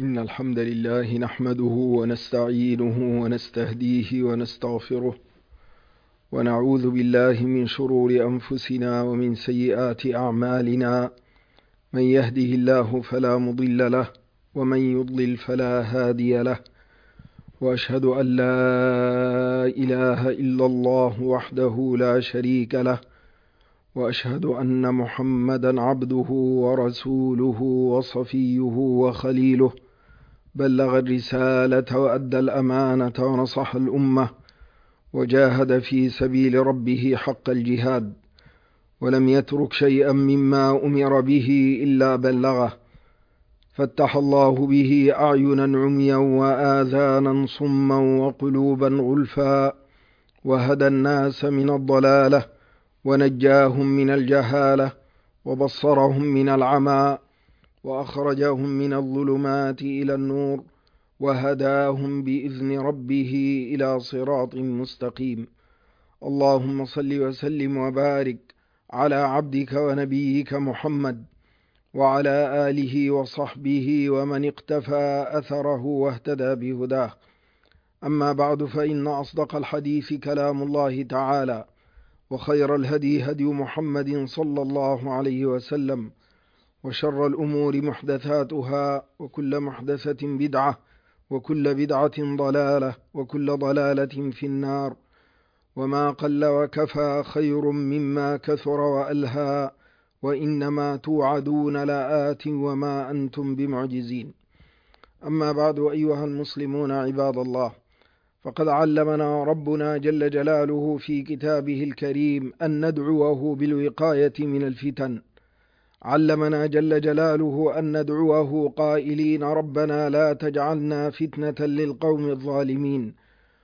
إن الحمد لله نحمده ونستعينه ونستهديه ونستغفره ونعوذ بالله من شرور أنفسنا ومن سيئات أعمالنا. من يهده الله فلا مضل له ومن يضلل فلا هادي له، وأشهد أن لا إله إلا الله وحده لا شريك له، وأشهد أن محمدا عبده ورسوله وصفيه وخليله، بلغ الرسالة وأدى الأمانة ونصح الأمة وجاهد في سبيل ربه حق الجهاد، ولم يترك شيئا مما أمر به إلا بلغه، فتح الله به أعينا عميا وآذانا صما وقلوبا غلفا، وهدى الناس من الضلالة ونجاهم من الجهالة وبصرهم من العمى وأخرجهم من الظلمات إلى النور وهداهم بإذن ربه إلى صراط مستقيم. اللهم صل وسلم وبارك على عبدك ونبيك محمد وعلى آله وصحبه ومن اقتفى أثره واهتدى بهداه. أما بعد، فإن أصدق الحديث كلام الله تعالى، وخير الهدي هدي محمد صلى الله عليه وسلم، وشر الأمور محدثاتها، وكل محدثة بدعة، وكل بدعة ضلالة، وكل ضلالة في النار. وما قل وكفى خير مما كثر وألهى، وإنما توعدون لآت وما أنتم بمعجزين. أما بعد، أيها المسلمون عباد الله، فقد علمنا ربنا جل جلاله في كتابه الكريم أن ندعوه بالوقاية من الفتن. علمنا جل جلاله أن ندعوه قائلين: ربنا لا تجعلنا فتنة للقوم الظالمين،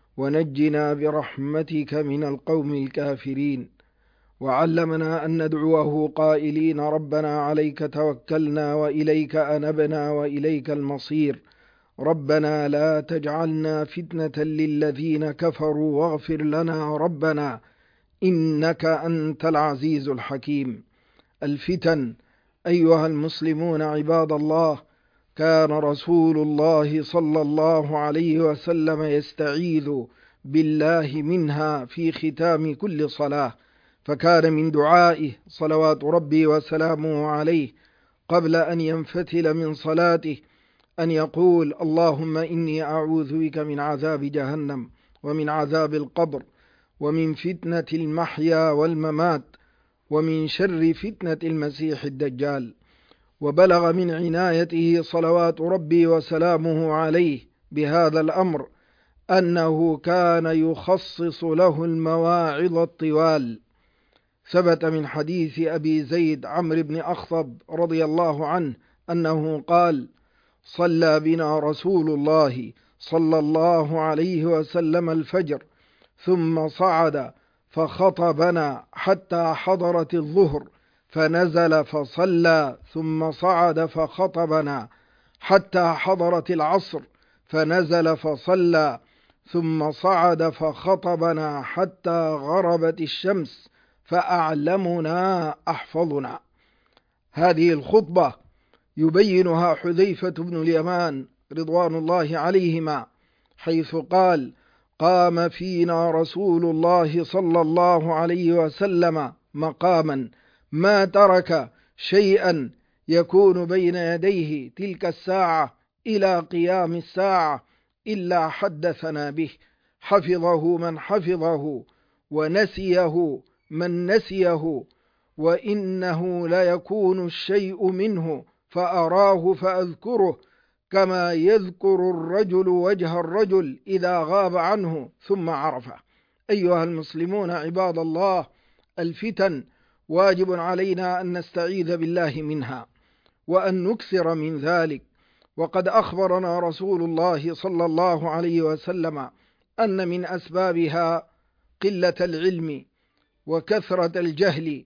ونجنا برحمتك من القوم الكافرين. وعلمنا أن ندعوه قائلين: ربنا عليك توكلنا وإليك أنبنا وإليك المصير، ربنا لا تجعلنا فتنة للذين كفروا واغفر لنا ربنا إنك أنت العزيز الحكيم. الفتن أيها المسلمون عباد الله، كان رسول الله صلى الله عليه وسلم يستعيذ بالله منها في ختام كل صلاة، فكان من دعائه صلوات ربي وسلامه عليه قبل أن ينفتل من صلاته أن يقول: اللهم إني أعوذ بك من عذاب جهنم ومن عذاب القبر ومن فتنة المحيا والممات ومن شر فتنة المسيح الدجال. وبلغ من عنايته صلوات ربي وسلامه عليه بهذا الأمر أنه كان يخصص له المواعظ الطوال. ثبت من حديث أبي زيد عمرو بن أخطب رضي الله عنه أنه قال: صلى بنا رسول الله صلى الله عليه وسلم الفجر، ثم صعد فخطبنا حتى حضرت الظهر، فنزل فصلى، ثم صعد فخطبنا حتى حضرت العصر، فنزل فصلى، ثم صعد فخطبنا حتى غربت الشمس، فأعلمنا أحفظنا. هذه الخطبة يبينها حذيفة بن اليمان رضوان الله عليهما، حيث قال: قام فينا رسول الله صلى الله عليه وسلم مقاما ما ترك شيئا يكون بين يديه تلك الساعة إلى قيام الساعة إلا حدثنا به، حفظه من حفظه ونسيه من نسيه، وإنه ليكون الشيء منه فأراه فأذكره كما يذكر الرجل وجه الرجل إذا غاب عنه ثم عرفه. أيها المسلمون عباد الله، الفتن واجب علينا أن نستعيذ بالله منها وأن نكثر من ذلك. وقد أخبرنا رسول الله صلى الله عليه وسلم أن من أسبابها قلة العلم وكثرة الجهل.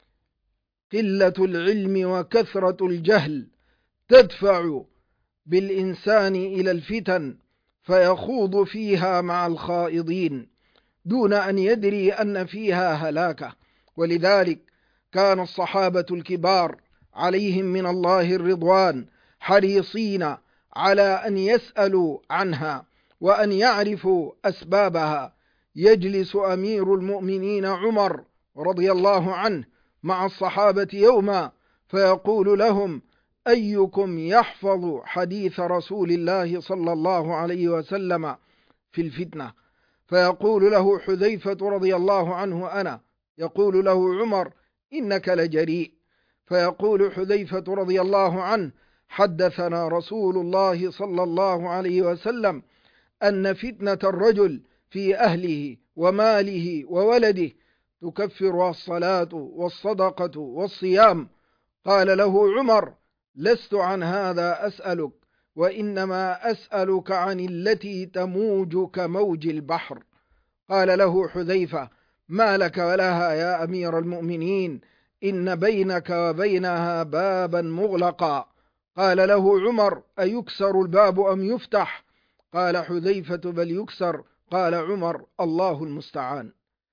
قلة العلم وكثرة الجهل تدفع بالإنسان إلى الفتن، فيخوض فيها مع الخائضين دون أن يدري أن فيها هلاكة. ولذلك كان الصحابة الكبار عليهم من الله الرضوان حريصين على أن يسألوا عنها وأن يعرفوا أسبابها. يجلس أمير المؤمنين عمر رضي الله عنه مع الصحابة يوما فيقول لهم: أيكم يحفظ حديث رسول الله صلى الله عليه وسلم في الفتنة؟ فيقول له حذيفة رضي الله عنه: أنا. يقول له عمر: إنك لجريء. فيقول حذيفة رضي الله عنه: حدثنا رسول الله صلى الله عليه وسلم أن فتنة الرجل في أهله وماله وولده تكفرها الصلاة والصدقة والصيام. قال له عمر: لست عن هذا أسألك، وإنما أسألك عن التي تموج كموج البحر. قال له حذيفة: ما لك ولها يا أمير المؤمنين؟ إن بينك وبينها بابا مغلقا. قال له عمر: أيكسر الباب أم يفتح؟ قال حذيفة: بل يكسر. قال عمر: الله المستعان.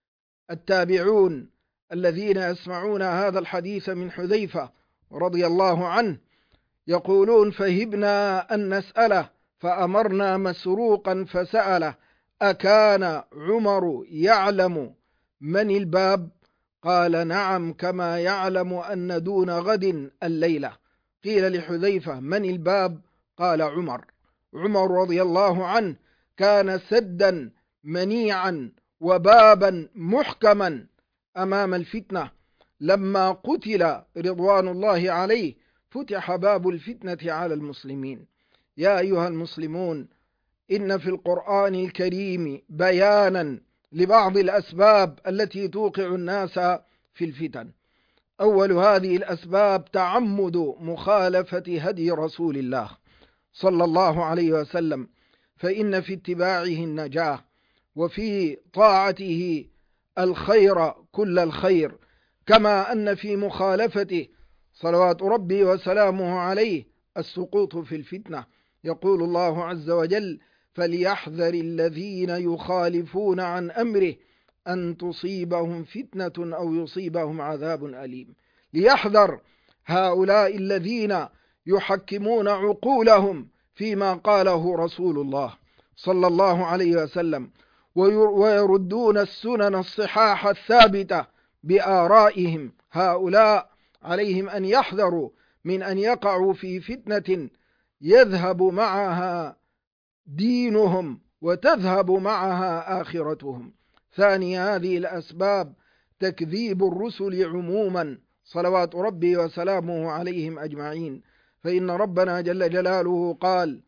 التابعون الذين يسمعون هذا الحديث من حذيفة رضي الله عنه يقولون: فهبنا أن نسأله فأمرنا مسروقا فسأله: أكان عمر يعلم من الباب؟ قال: نعم، كما يعلم أن دون غد الليلة. قيل لحذيفة: من الباب؟ قال: عمر. عمر رضي الله عنه كان سدا منيعا وبابا محكما أمام الفتنة. لما قتل رضوان الله عليه فتح باب الفتنة على المسلمين. يا أيها المسلمون، إن في القرآن الكريم بيانا لبعض الأسباب التي توقع الناس في الفتن. أول هذه الأسباب تعمد مخالفة هدي رسول الله صلى الله عليه وسلم، فإن في اتباعه النجاة، وفي طاعته الخير كل الخير، كما أن في مخالفته صلوات ربي وسلامه عليه السقوط في الفتنة. يقول الله عز وجل: فليحذر الذين يخالفون عن أمره أن تصيبهم فتنة أو يصيبهم عذاب أليم. ليحذر هؤلاء الذين يحكمون عقولهم فيما قاله رسول الله صلى الله عليه وسلم، ويردون السنن الصحاح الثابتة بآرائهم. هؤلاء عليهم أن يحذروا من أن يقعوا في فتنة يذهب معها دينهم وتذهب معها آخرتهم. ثاني هذه الأسباب تكذيب الرسل عموما صلوات ربي وسلامه عليهم أجمعين. فإن ربنا جل جلاله قال: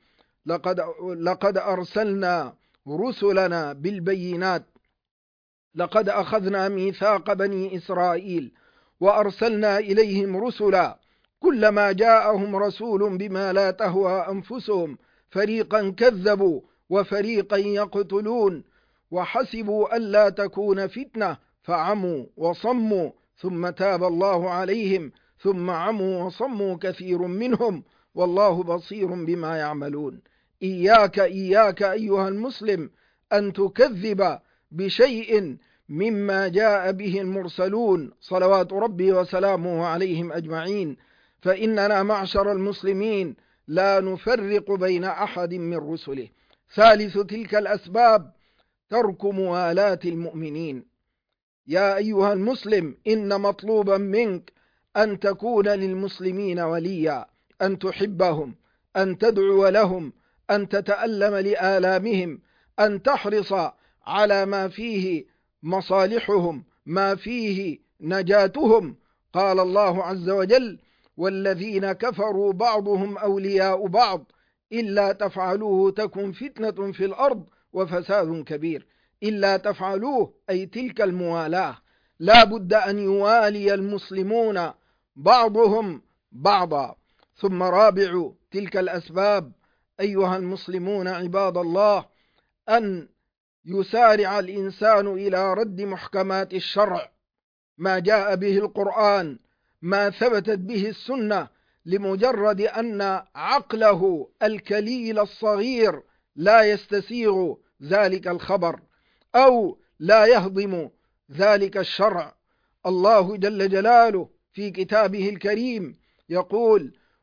لقد أرسلنا رسلنا بالبينات، لقد أخذنا ميثاق بني إسرائيل وأرسلنا إليهم رسلا كلما جاءهم رسول بما لا تهوى أنفسهم فريقا كذبوا وفريقا يقتلون وحسبوا ألا تكون فتنة فعموا وصموا ثم تاب الله عليهم ثم عموا وصموا كثير منهم والله بصير بما يعملون. إياك أيها المسلم أن تكذب بشيء مما جاء به المرسلون صلوات ربي وسلامه عليهم أجمعين، فإننا معشر المسلمين لا نفرق بين أحد من رسله. ثالث تلك الأسباب ترك موالاة المؤمنين. يا أيها المسلم، إن مطلوبا منك أن تكون للمسلمين وليا، أن تحبهم، أن تدعو لهم، أن تتألم لآلامهم، أن تحرص على ما فيه مصالحهم، ما فيه نجاتهم. قال الله عز وجل: والذين كفروا بعضهم أولياء بعض إلا تفعلوه تكن فتنة في الأرض وفساد كبير. إلا تفعلوه أي تلك الموالاة، لا بد أن يوالي المسلمون بعضهم بعضا. ثم رابع تلك الأسباب أيها المسلمون عباد الله أن يسارع الإنسان إلى رد محكمات الشرع، ما جاء به القرآن، ما ثبتت به السنة، لمجرد أن عقله الكليل الصغير لا يستسيغ ذلك الخبر أو لا يهضم ذلك الشرع. الله جل جلاله في كتابه الكريم يقول: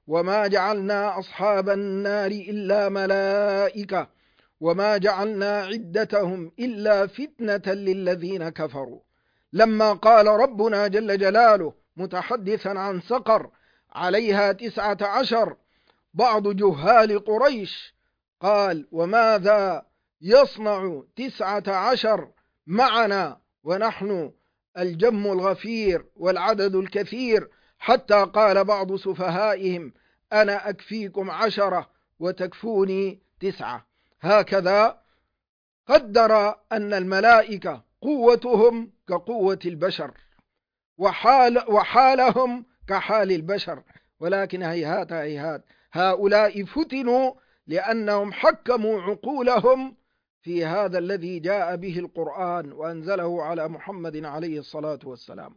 وما جعلنا أصحاب النار إلا ملائكة وما جعلنا عدتهم إلا فتنة للذين كفروا. لما قال ربنا جل جلاله متحدثا عن سقر عليها 19، بعض جهال قريش قال: وماذا يصنع 19 معنا ونحن الجم الغفير والعدد الكثير؟ حتى قال بعض سفهائهم: أنا أكفيكم 10 وتكفوني 9. هكذا قدر أن الملائكة قوتهم كقوة البشر وحالهم كحال البشر، ولكن هيهات هيهات، هؤلاء فتنوا لأنهم حكموا عقولهم في هذا الذي جاء به القرآن وأنزله على محمد عليه الصلاة والسلام.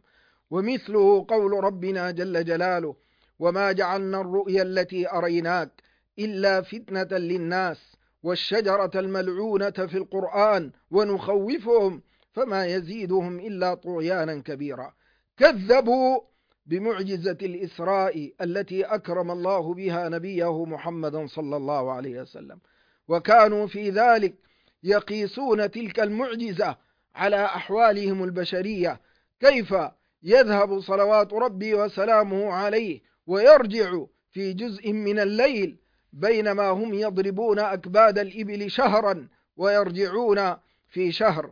ومثله قول ربنا جل جلاله: وما جعلنا الرؤيا التي أريناك إلا فتنة للناس والشجرة الملعونة في القرآن ونخوفهم فما يزيدهم إلا طغيانا كبيرا. كذبوا بمعجزة الإسراء التي أكرم الله بها نبيه محمدا صلى الله عليه وسلم، وكانوا في ذلك يقيسون تلك المعجزة على أحوالهم البشرية، كيف يذهب صلوات ربي وسلامه عليه ويرجع في جزء من الليل بينما هم يضربون أكباد الإبل شهرا ويرجعون في شهر.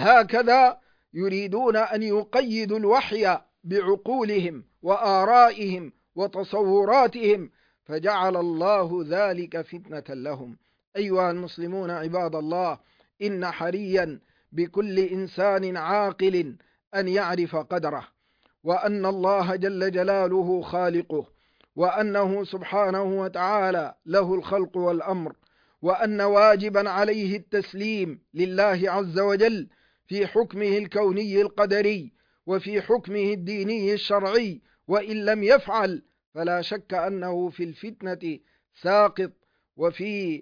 هكذا يريدون أن يقيدوا الوحي بعقولهم وآرائهم وتصوراتهم، فجعل الله ذلك فتنة لهم. أيها المسلمون عباد الله، إن حريا بكل إنسان عاقل أن يعرف قدره، وأن الله جل جلاله خالقه، وأنه سبحانه وتعالى له الخلق والأمر، وأن واجبا عليه التسليم لله عز وجل في حكمه الكوني القدري وفي حكمه الديني الشرعي، وإن لم يفعل فلا شك أنه في الفتنة ساقط وفي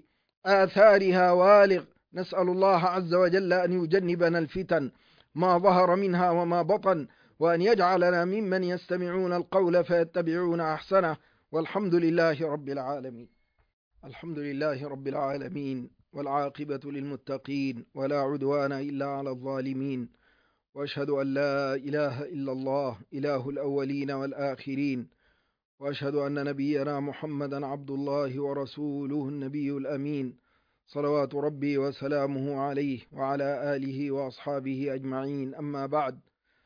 آثارها والغ. نسأل الله عز وجل أن يجنبنا الفتن ما ظهر منها وما بطن، وأن يجعلنا ممن يستمعون القول فيتبعون أحسنه، والحمد لله رب العالمين. الحمد لله رب العالمين، والعاقبة للمتقين، ولا عدوان إلا على الظالمين، وأشهد أن لا إله إلا الله إله الأولين والآخرين، وأشهد أن نبينا محمدا عبد الله ورسوله النبي الأمين، صلوات ربي وسلامه عليه وعلى آله وأصحابه أجمعين. أما بعد،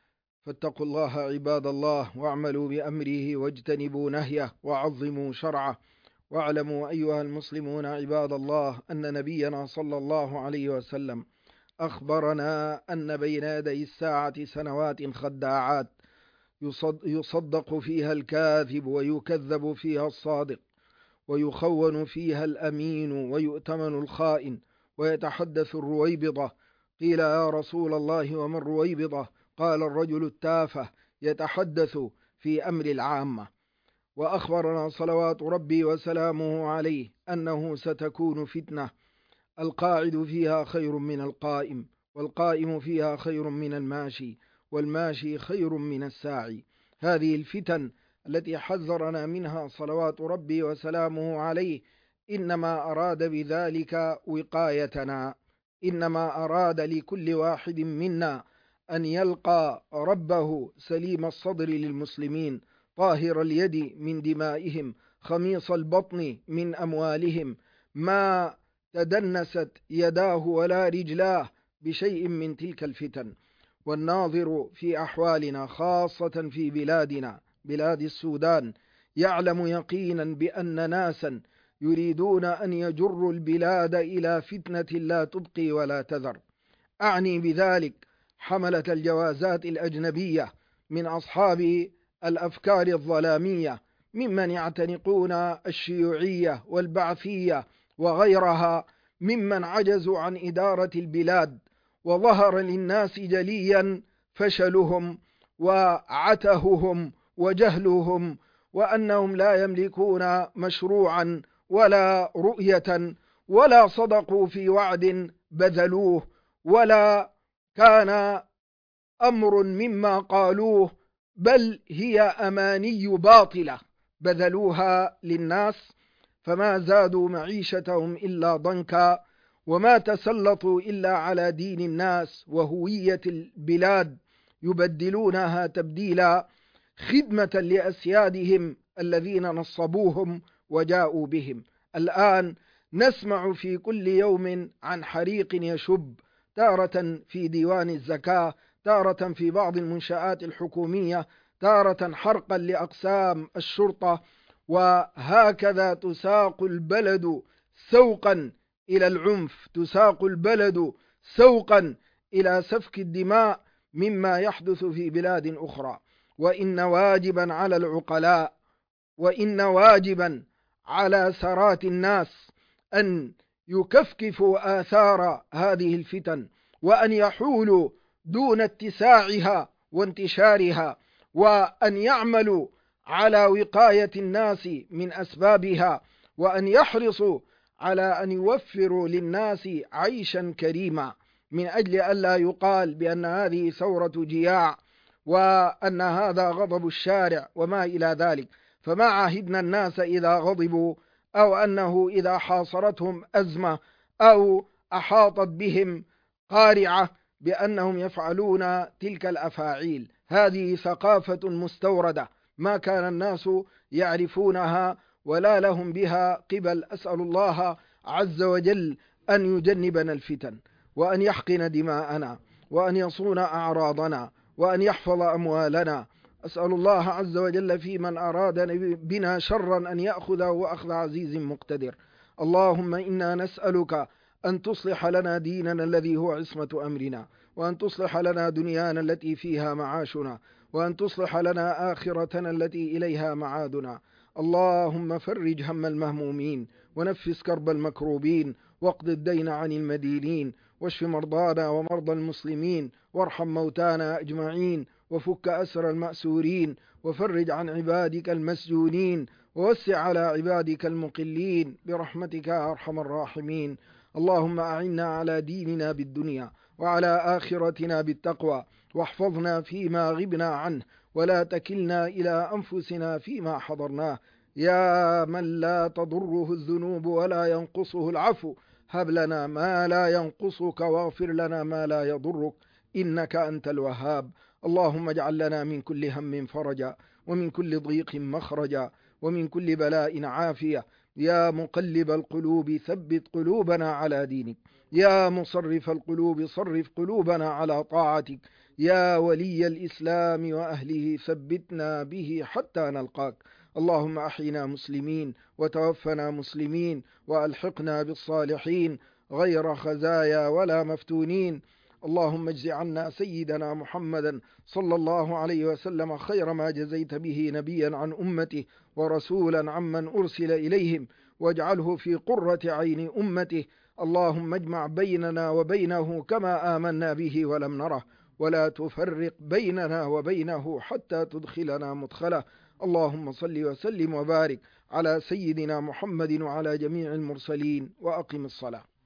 فاتقوا الله عباد الله، واعملوا بأمره واجتنبوا نهيه وعظموا شرعه. واعلموا أيها المسلمون عباد الله أن نبينا صلى الله عليه وسلم أخبرنا أن بين يدي الساعة سنوات خداعات يصدق فيها الكاذب ويكذب فيها الصادق، ويخون فيها الأمين ويؤتمن الخائن، ويتحدث الرويبضة. قيل: يا رسول الله ومن الرويبضة؟ قال: الرجل التافه يتحدث في أمر العامة. وأخبرنا صلوات ربي وسلامه عليه أنه ستكون فتنة القاعد فيها خير من القائم، والقائم فيها خير من الماشي، والماشي خير من الساعي. هذه الفتن التي حذرنا منها صلوات ربي وسلامه عليه إنما أراد بذلك وقايتنا، إنما أراد لكل واحد منا أن يلقى ربه سليم الصدر للمسلمين، طاهر اليد من دمائهم، خميص البطن من أموالهم، ما تدنست يداه ولا رجلاه بشيء من تلك الفتن. والناظر في أحوالنا خاصة في بلادنا بلاد السودان يعلم يقينا بأن ناسا يريدون أن يجروا البلاد إلى فتنة لا تبقي ولا تذر. أعني بذلك حملة الجوازات الأجنبية من أصحاب الأفكار الظلامية، ممن يعتنقون الشيوعية والبعثية وغيرها، ممن عجزوا عن إدارة البلاد، وظهر للناس جليا فشلهم وعتههم وجهلهم، وأنهم لا يملكون مشروعا ولا رؤية، ولا صدقوا في وعد بذلوه، ولا كان أمر مما قالوه، بل هي أماني باطلة بذلوها للناس، فما زادوا معيشتهم إلا ضنكا، وما تسلطوا إلا على دين الناس وهوية البلاد يبدلونها تبديلا، خدمة لأسيادهم الذين نصبوهم وجاءوا بهم. الآن نسمع في كل يوم عن حريق يشب، تارة في ديوان الزكاة، تارة في بعض المنشآت الحكومية، تارة حرقا لأقسام الشرطة، وهكذا تساق البلد سوقا إلى العنف، تساق البلد سوقا إلى سفك الدماء مما يحدث في بلاد أخرى. وإن واجبا على العقلاء، وإن واجبا على سرات الناس أن يكفكفوا آثار هذه الفتن، وأن يحولوا دون اتساعها وانتشارها، وأن يعملوا على وقاية الناس من أسبابها، وأن يحرصوا على أن يوفروا للناس عيشا كريما، من أجل ألا يقال بأن هذه ثورة جياع وأن هذا غضب الشارع وما إلى ذلك. فما عهدنا الناس إذا غضبوا، أو أنه إذا حاصرتهم أزمة أو أحاطت بهم قارعة بأنهم يفعلون تلك الأفاعيل. هذه ثقافة مستوردة ما كان الناس يعرفونها ولا لهم بها قبل. أسأل الله عز وجل أن يجنبنا الفتن، وأن يحقن دماءنا، وأن يصون أعراضنا، وأن يحفظ أموالنا. أسأل الله عز وجل في من أراد بنا شرا أن يأخذه وأخذ عزيز مقتدر. اللهم إنا نسألك أن تصلح لنا ديننا الذي هو عصمة أمرنا، وأن تصلح لنا دنيانا التي فيها معاشنا، وأن تصلح لنا آخرتنا التي إليها معادنا. اللهم فرج هم المهمومين، ونفس كرب المكروبين، واقض الدين عن المدينين، واشف مرضانا ومرضى المسلمين، وارحم موتانا أجمعين، وفك أسر المأسورين، وفرج عن عبادك المسجونين، ووسع على عبادك المقلين برحمتك يا أرحم الراحمين. اللهم أعنا على ديننا بالدنيا، وعلى آخرتنا بالتقوى، واحفظنا فيما غبنا عنه، ولا تكلنا إلى أنفسنا فيما حضرناه. يا من لا تضره الذنوب ولا ينقصه العفو، هب لنا ما لا ينقصك، واغفر لنا ما لا يضرك، إنك أنت الوهاب. اللهم اجعل لنا من كل هم فرجا، ومن كل ضيق مخرجا، ومن كل بلاء عافية. يا مقلب القلوب ثبت قلوبنا على دينك، يا مصرف القلوب صرف قلوبنا على طاعتك، يا ولي الإسلام وأهله ثبتنا به حتى نلقاك. اللهم أحينا مسلمين، وتوفنا مسلمين، وألحقنا بالصالحين غير خزايا ولا مفتونين. اللهم اجز عنا سيدنا محمدا صلى الله عليه وسلم خير ما جزيت به نبيا عن أمته، ورسولا عمن أرسل إليهم، واجعله في قرة عين أمته. اللهم اجمع بيننا وبينه كما آمنا به ولم نره، ولا تفرق بيننا وبينه حتى تدخلنا مدخله. اللهم صل وسلم وبارك على سيدنا محمد وعلى جميع المرسلين، وأقم الصلاة.